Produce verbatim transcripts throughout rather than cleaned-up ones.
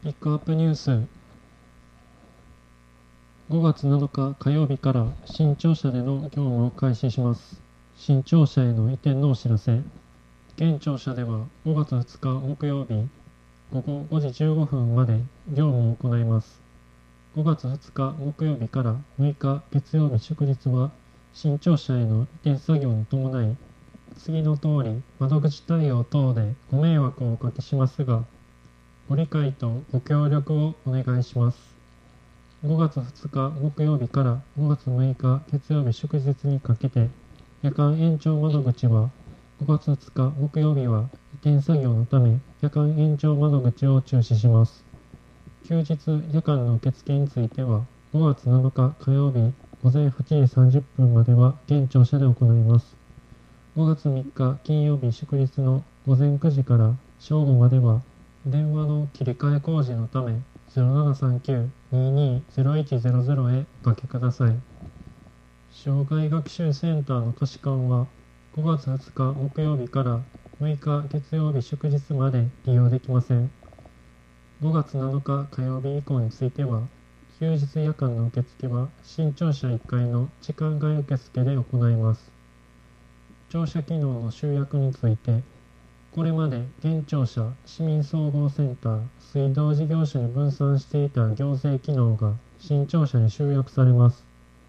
ピックアップニュース。ごがつなのか火曜日から新庁舎での業務を開始します。新庁舎への移転のお知らせ。現庁舎ではごがつふつか木曜日ごごごじじゅうごふんまで業務を行います。ごがつふつか木曜日からむいか月曜日祝日は新庁舎への移転作業に伴い、次の通り窓口対応等でご迷惑をおかけしますが、ご理解とご協力をお願いします。ごがつふつか木曜日からごがつむいか月曜日祝日にかけて、夜間延長窓口はごがつふつか木曜日は移転作業のため夜間延長窓口を中止します。休日夜間の受付についてはごがつなのか火曜日ごぜんはちじさんじゅっぷんまでは現庁舎で行います。ごがつみっか金曜日祝日のごぜんくじから正午までは電話の切り替え工事のため ゼロななさんきゅう にーにー ゼロいちゼロゼロ へおかけください。障害学習センターの貸し館はごがつふつか木曜日からむいか月曜日祝日まで利用できません。ごがつなのか火曜日以降については休日夜間の受付は新庁舎いっかいの時間外受付で行います。庁舎機能の集約について、これまで現庁舎市民総合センター水道事業所に分散していた行政機能が新庁舎に集約されます。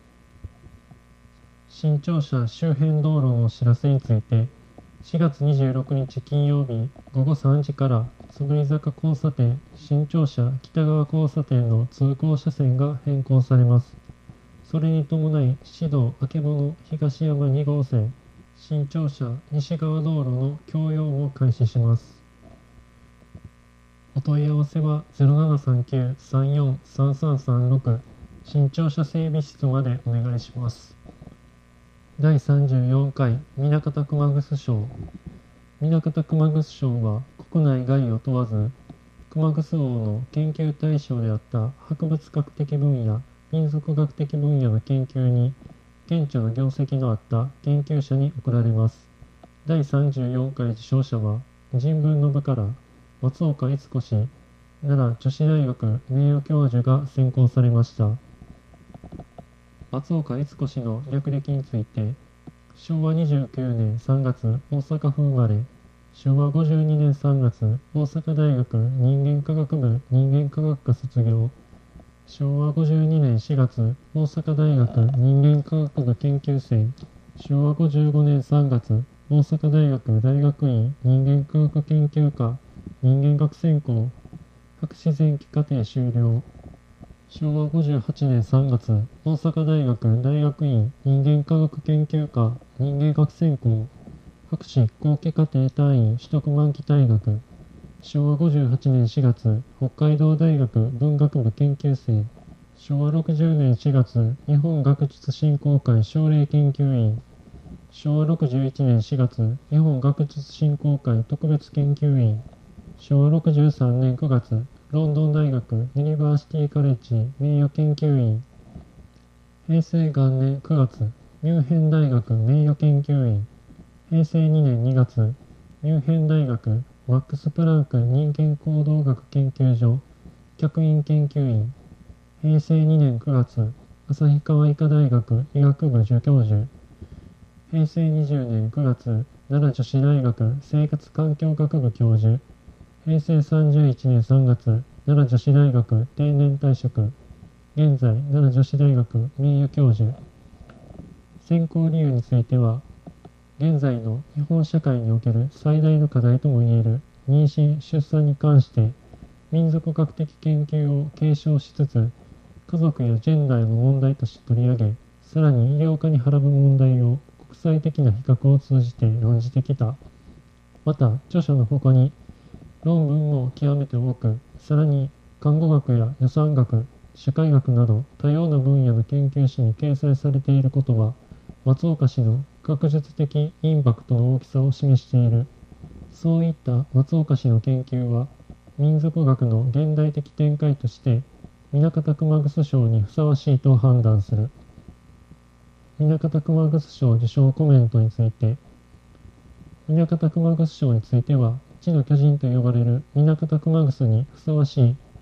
新庁舎周辺道路のお知らせについて、しがつにじゅうろくにち金曜日ごごさんじからつぶり坂交差点新庁舎北側交差点の通行車線が変更されます。それに伴い市道あけぼの東山にごうせん新庁舎西側道路の共用も開始します。お問い合わせは ゼロななさんきゅう さんよん さんさんさんろく 新庁舎整備室までお願いします。だいさんじゅうよんかい南方熊楠賞。南方熊楠賞は国内外を問わず、熊楠王の研究対象であった博物学的分野、民族学的分野の研究に顕著な業績のあった研究者に贈られます。だいさんじゅうよんかい受賞者は人文の部から松岡悦子氏、奈良女子大学名誉教授が選考されました。松岡悦子氏の略歴について、しょうわにじゅうきゅうねんさんがつ大阪府生まれ、しょうわごじゅうにねんさんがつ大阪大学人間科学部人間科学科卒業、しょうわごじゅうにねんしがつ大阪大学人間科学部研究生、しょうわごじゅうごねんさんがつ大阪大学大学院人間科学研究科人間学専攻博士前期課程修了、しょうわごじゅうはちねんさんがつ大阪大学大学院人間科学研究科人間学専攻博士後期課程単位取得満期退学、しょうわごじゅうはちねんしがつ北海道大学文学部研究生、しょうわろくじゅうねんしがつ日本学術振興会奨励研究員、しょうわろくじゅういちねんしがつ日本学術振興会特別研究員、しょうわろくじゅうさんねんくがつロンドン大学ユニバーシティカレッジ名誉研究員、へいせいがんねんくがつミュンヘン大学名誉研究員、へいせいにねんにがつミュンヘン大学マックス・プランク人間行動学研究所客員研究員、へいせいにねんくがつ旭川医科大学医学部助教授、へいせいにじゅうねんくがつ奈良女子大学生活環境学部教授、へいせいさんじゅういちねんさんがつ奈良女子大学定年退職、現在奈良女子大学名誉教授。選考理由については、現在の日本社会における最大の課題ともいえる妊娠・出産に関して民族学的研究を継承しつつ、家族やジェンダーへの問題として取り上げ、さらに医療化にはらむ問題を国際的な比較を通じて論じてきた。また、著書の他に論文も極めて多く、さらに看護学や予算学、社会学など多様な分野の研究誌に掲載されていることは、松岡氏の学術的インパクトの大きさを示している。そういった松岡氏の研究は、民族学の現代的展開として、南方熊楠賞にふさわしいと判断する。南方熊楠賞受賞コメントについて、南方熊楠賞については、地の巨人と呼ばれる南方熊楠にふさわしい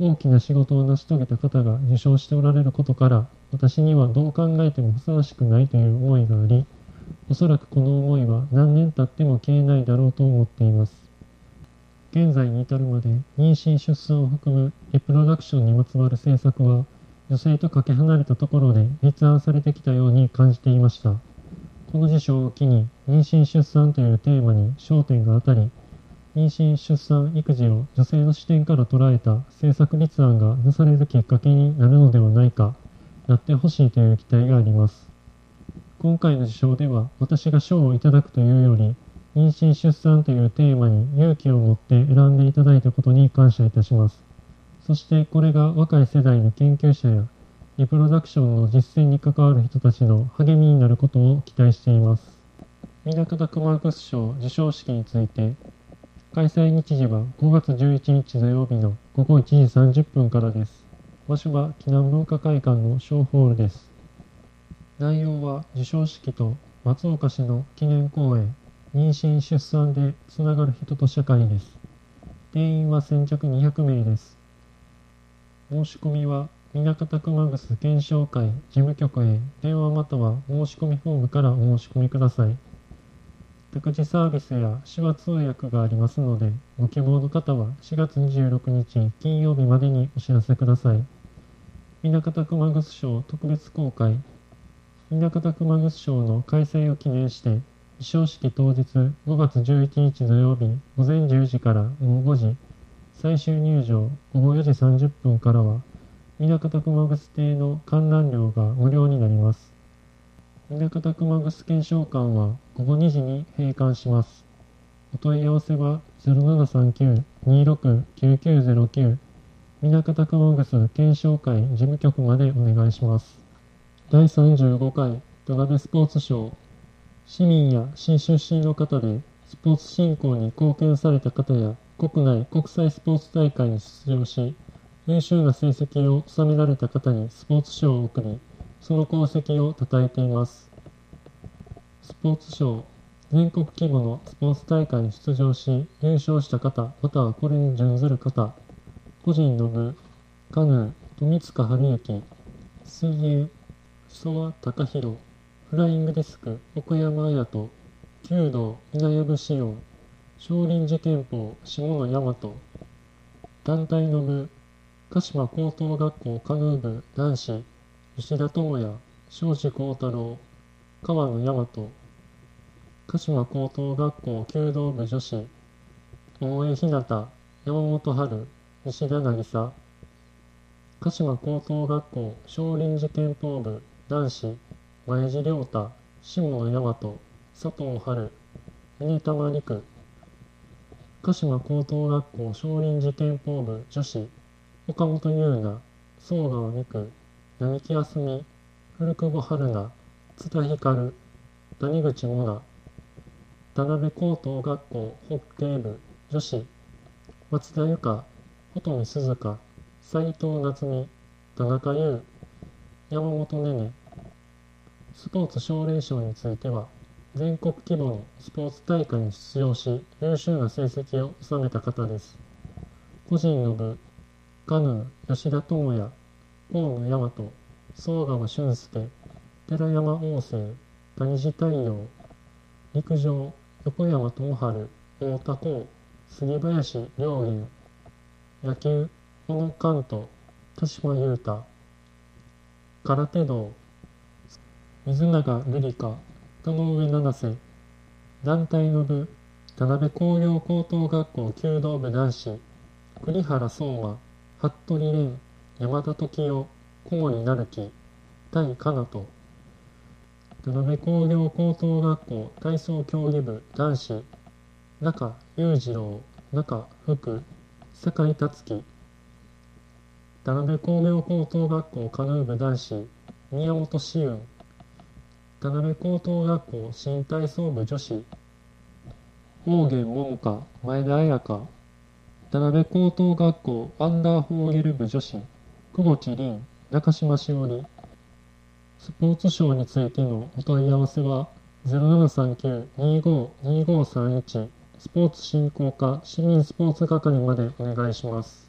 大きな仕事を成し遂げた方が受賞しておられることから、私にはどう考えてもふさわしくないという思いがあり、おそらくこの思いは何年経っても消えないだろうと思っています。現在に至るまで妊娠出産を含むリプロダクションにまつわる政策は女性とかけ離れたところで立案されてきたように感じていました。この事象を機に妊娠出産というテーマに焦点が当たり、妊娠出産育児を女性の視点から捉えた政策立案がなされるきっかけになるのではないか、なってほしいという期待があります。今回の受賞では私が賞をいただくというより、妊娠出産というテーマに勇気を持って選んでいただいたことに感謝いたします。そしてこれが若い世代の研究者やリプロダクションの実践に関わる人たちの励みになることを期待しています。南方熊楠賞授賞式について、開催日時はごがつじゅういちにち土曜日のごごいちじさんじゅっぷんからです。場所は紀南文化会館の小ホールです。内容は授賞式と松岡市の記念講演、妊娠出産でつながる人と社会です。定員は先着にひゃくめいです。申し込みは南方熊楠検証会事務局へ電話または申し込みフォームからお申し込みください。託児サービスや手話通訳がありますので、ご希望の方はしがつにじゅうろくにち金曜日までにお知らせください。南方熊楠賞特別公開。南方熊楠賞の開催を記念して、授賞式当日ごがつじゅういちにち土曜日ごぜんじゅうじからごごじ、最終入場ごごよじさんじゅっぷんからは、南方熊楠邸の観覧料が無料になります。南方熊楠検証館はごごにじに閉館します。お問い合わせは ゼロななさんきゅう にろく きゅうきゅうゼロきゅう 南方熊楠検証会事務局までお願いします。だいさんじゅうごかい土鍋スポーツ賞。市民や市出身の方でスポーツ振興に貢献された方や国内国際スポーツ大会に出場し、優秀な成績を収められた方にスポーツ賞を贈り、その功績を称えています。スポーツ賞。全国規模のスポーツ大会に出場し、優勝した方、またはこれに準ずる方。個人の部、カヌー、富塚春之。水泳、曽我貴弘。フライングディスク、奥山綾人。弓道、稲藪志音。少林寺拳法、下野大和。団体の部、鹿島高等学校カヌー部男子、吉田智也、庄司幸太郎、川野大和。鹿島高等学校弓道部女子、大江ひなた、山本春、石田渚。鹿島高等学校少林寺拳法部男子、前地亮太、下野大和、佐藤春、峰玉陸。鹿島高等学校少林寺拳法部女子、岡本優奈、総川美久、並木あすみ、古久保春菜、津田光、谷口萌奈。田辺高等学校ホッケー部女子、松田由香、穂富鈴香、斉藤夏美、田中優、山本ねね。スポーツ奨励賞については、全国規模のスポーツ大会に出場し、優秀な成績を収めた方です。個人の部、カヌー、吉田智也、河野大和、総川俊介、寺山旺生、谷地太陽。陸上、横山智春、太田光、杉林良元。野球、小野寛人、田島優太。空手道、水永瑠璃香、田上七瀬。団体の部、田辺工業高等学校弓道部男子、栗原相馬、服部蓮、山田時代、小森成樹、田井かなと。田辺工業高等学校体操競技部男子、中裕次郎、中福、酒井達樹。田辺工業高等学校カヌー部男子、宮本紫雲。田辺高等学校新体操部女子、大源桃香、前田彩香。田辺高等学校アンダーフォーゲル部女子、久保地凛、中島しおり。スポーツ賞についてのお問い合わせは ゼロななさんきゅう にご にごさんいち スポーツ振興課市民スポーツ係までお願いします。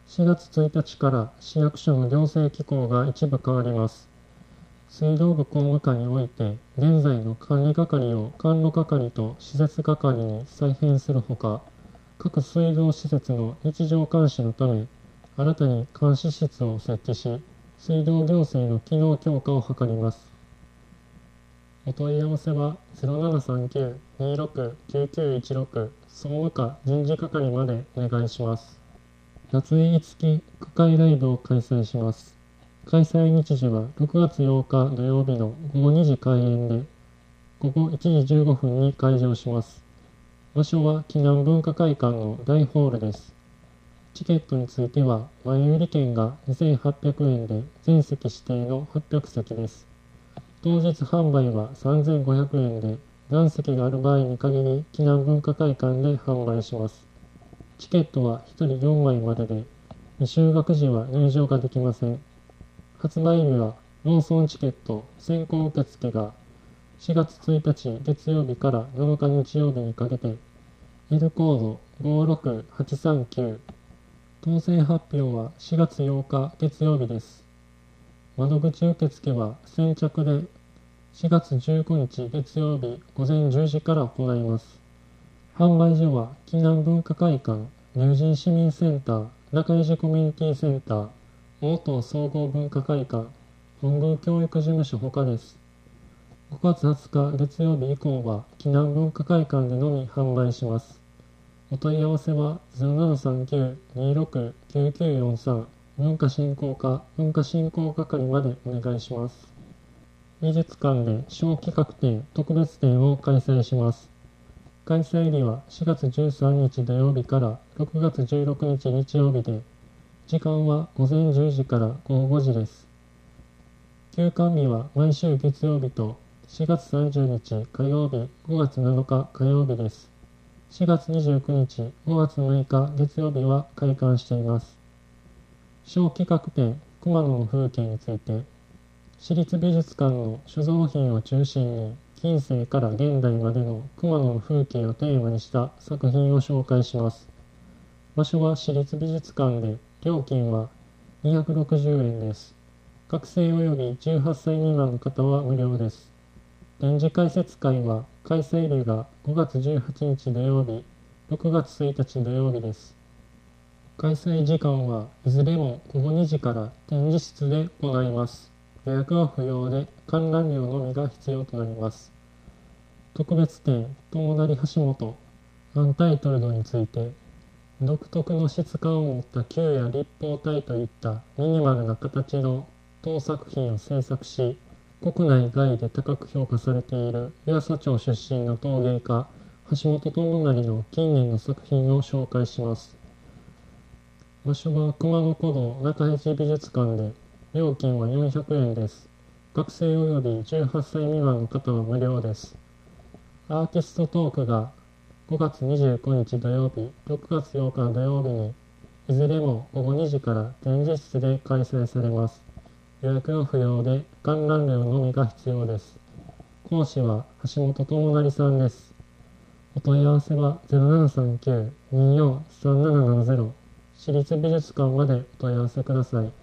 しがつついたちから市役所の行政機構が一部変わります。水道部工務課において、現在の管理係を管路係と施設係に再編するほか、各水道施設の日常監視のため、新たに監視室を設置し、水道行政の機能強化を図ります。お問い合わせは ゼロななさんきゅう にーろく きゅうきゅういちろく 総務課人事係までお願いします。夏入り付き区会ライブを開催します。開催日時はろくがつようか土曜日のごごにじ開演で、ごごいちじじゅうごふんに開場します。場所は紀南文化会館の大ホールです。チケットについては、前売り券がにせんはっぴゃくえんで全席指定のはっぴゃくせきです。当日販売はさんぜんごひゃくえんで、何席がある場合に限り紀南文化会館で販売します。チケットはひとりよんまいまでで、未就学時は入場ができません。発売日はローソンチケット先行受付がしがつついたち月曜日からなのか日曜日にかけて、L コードごろくはちさんきゅう、当選発表はしがつようか月曜日です。窓口受付は先着でしがつじゅうごにち月曜日ごぜんじゅうじから行います。販売所は紀南文化会館、入人市民センター、中井寺コミュニティセンター、大東総合文化会館、本宮教育事務所他です。ごがつはつか月曜日以降は紀南文化会館でのみ販売します。お問い合わせは ゼロななさんきゅう にーろく きゅうきゅうよんさん 文化振興課文化振興係までお願いします。美術館で小企画展特別展を開催します。開催日はしがつじゅうさんにち土曜日からろくがつじゅうろくにち日曜日で、時間はごぜんじゅうじからごごごじです。休館日は毎週月曜日としがつさんじゅうにち火曜日、ごがつなのか火曜日です。しがつにじゅうくにち、ごがつむいか月曜日は開館しています。小企画展熊野の風景について、市立美術館の所蔵品を中心に近世から現代までの熊野の風景をテーマにした作品を紹介します。場所は市立美術館で、料金はにひゃくろくじゅうえんです。学生及びじゅうはっさい未満の方は無料です。展示解説会は開催日がごがつじゅうはちにち土曜日、ろくがつついたち土曜日です。開催時間はいずれもごごにじから展示室で行います。予約は不要で観覧料のみが必要となります。特別展友成橋本アンタイトルドについて、独特の質感を持った球や立方体といったミニマルな形の陶作品を制作し、国内外で高く評価されている湯浅町出身の陶芸家橋本智成の近年の作品を紹介します。場所は熊野古道中市美術館で、料金はよんひゃくえんです。学生及びじゅうはっさい未満の方は無料です。アーティストトークがごがつにじゅうくにち土曜日、ろくがつようか土曜日に、いずれもごごにじから展示室で開催されます。予約は不要で、観覧料のみが必要です。講師は橋本智成さんです。お問い合わせは ゼロななさんきゅう にーよん さんななななゼロ、市立美術館までお問い合わせください。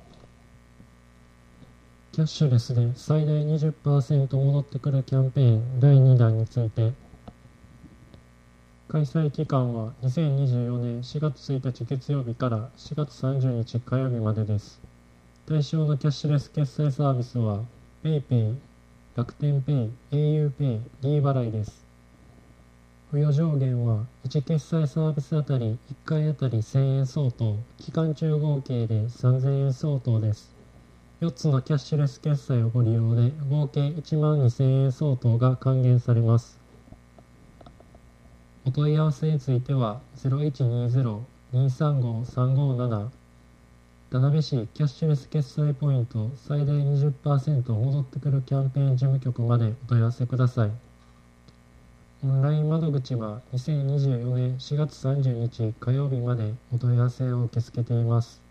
キャッシュレスで最大 にじゅっパーセント 戻ってくるキャンペーンだいにだんについて、開催期間はにせんにじゅうよねんしがつついたち月曜日からしがつさんじゅうにち火曜日までです。対象のキャッシュレス決済サービスは PayPay、楽天ペイ、auPay、D 払いです。付与上限はいち決済サービスあたりいっかいあたりせんえん相当、期間中合計でさんぜんえん相当です。よっつのキャッシュレス決済をご利用で合計いちまんにせんえん相当が還元されます。お問い合わせについては ゼロいちにゼロ にさんご さんごなな、田辺市キャッシュレス決済ポイント最大 にじゅっパーセント 戻ってくるキャンペーン事務局までお問い合わせください。オンライン窓口はにせんにじゅうよねんしがつさんじゅうにち火曜日までお問い合わせを受け付けています。